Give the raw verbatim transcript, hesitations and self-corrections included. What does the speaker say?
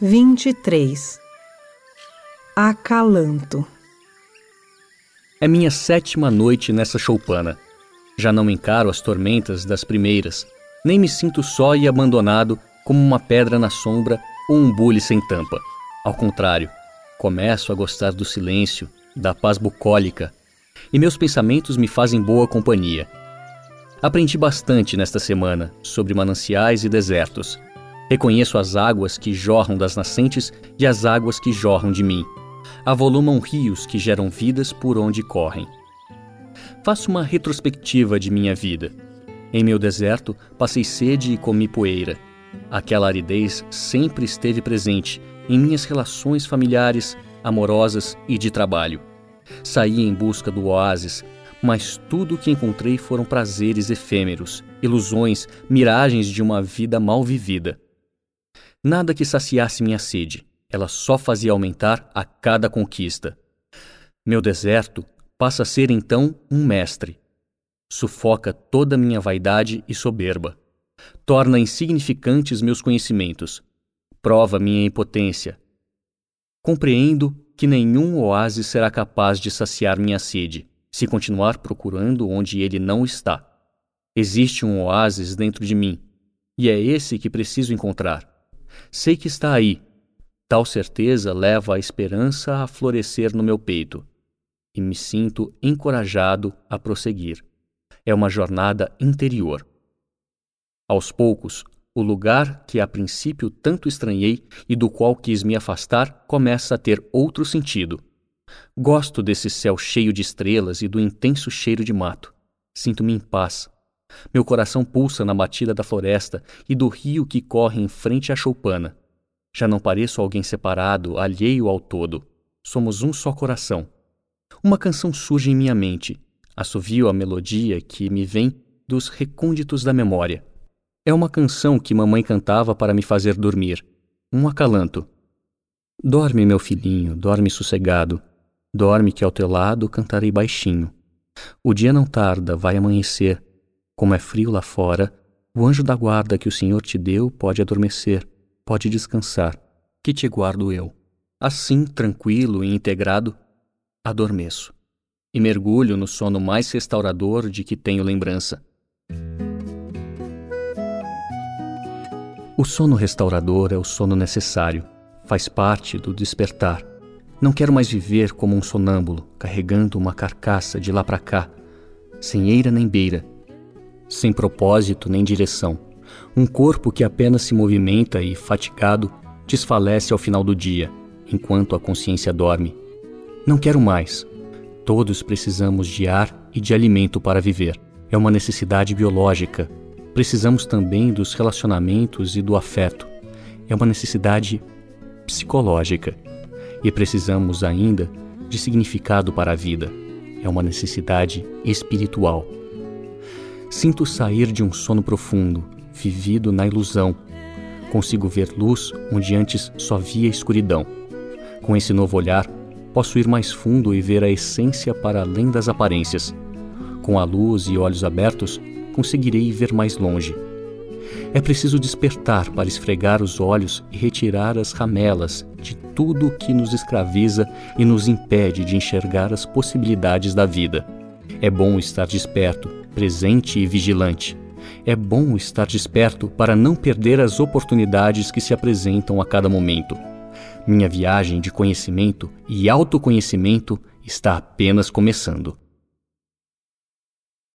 vinte e três. Acalanto. É minha sétima noite nessa choupana. Já não encaro as tormentas das primeiras, nem me sinto só e abandonado como uma pedra na sombra ou um bule sem tampa. Ao contrário, começo a gostar do silêncio, da paz bucólica, e meus pensamentos me fazem boa companhia. Aprendi bastante nesta semana sobre mananciais e desertos. Reconheço as águas que jorram das nascentes e as águas que jorram de mim. Avolumam rios que geram vidas por onde correm. Faço uma retrospectiva de minha vida. Em meu deserto, passei sede e comi poeira. Aquela aridez sempre esteve presente em minhas relações familiares, amorosas e de trabalho. Saí em busca do oásis, mas tudo o que encontrei foram prazeres efêmeros, ilusões, miragens de uma vida mal vivida. Nada que saciasse minha sede, ela só fazia aumentar a cada conquista. Meu deserto passa a ser então um mestre. Sufoca toda minha vaidade e soberba. Torna insignificantes meus conhecimentos. Prova minha impotência. Compreendo que nenhum oásis será capaz de saciar minha sede, se continuar procurando onde ele não está. Existe um oásis dentro de mim, e é esse que preciso encontrar. Sei que está aí. Tal certeza leva a esperança a florescer no meu peito, e me sinto encorajado a prosseguir. É uma jornada interior. Aos poucos, o lugar que a princípio tanto estranhei e do qual quis me afastar começa a ter outro sentido. Gosto desse céu cheio de estrelas e do intenso cheiro de mato. Sinto-me em paz. Meu coração pulsa na batida da floresta e do rio que corre em frente à choupana. Já não pareço alguém separado, alheio ao todo. Somos um só coração. Uma canção surge em minha mente. Assovio a melodia que me vem dos recônditos da memória. É uma canção que mamãe cantava para me fazer dormir. Um acalanto. Dorme, meu filhinho, dorme sossegado. Dorme que ao teu lado cantarei baixinho. O dia não tarda, vai amanhecer. Como é frio lá fora, o anjo da guarda que o Senhor te deu pode adormecer, pode descansar, que te guardo eu. Assim, tranquilo e integrado, adormeço. E mergulho no sono mais restaurador de que tenho lembrança. O sono restaurador é o sono necessário, faz parte do despertar. Não quero mais viver como um sonâmbulo, carregando uma carcaça de lá para cá, sem eira nem beira, sem propósito nem direção. Um corpo que apenas se movimenta e, fatigado, desfalece ao final do dia, enquanto a consciência dorme. Não quero mais. Todos precisamos de ar e de alimento para viver. É uma necessidade biológica. Precisamos também dos relacionamentos e do afeto. É uma necessidade psicológica. E precisamos ainda de significado para a vida. É uma necessidade espiritual. Sinto sair de um sono profundo, vivido na ilusão. Consigo ver luz onde antes só via escuridão. Com esse novo olhar, posso ir mais fundo e ver a essência para além das aparências. Com a luz e olhos abertos, conseguirei ver mais longe. É preciso despertar para esfregar os olhos e retirar as ramelas de tudo o que nos escraviza e nos impede de enxergar as possibilidades da vida. É bom estar desperto, presente e vigilante. É bom estar desperto para não perder as oportunidades que se apresentam a cada momento. Minha viagem de conhecimento e autoconhecimento está apenas começando.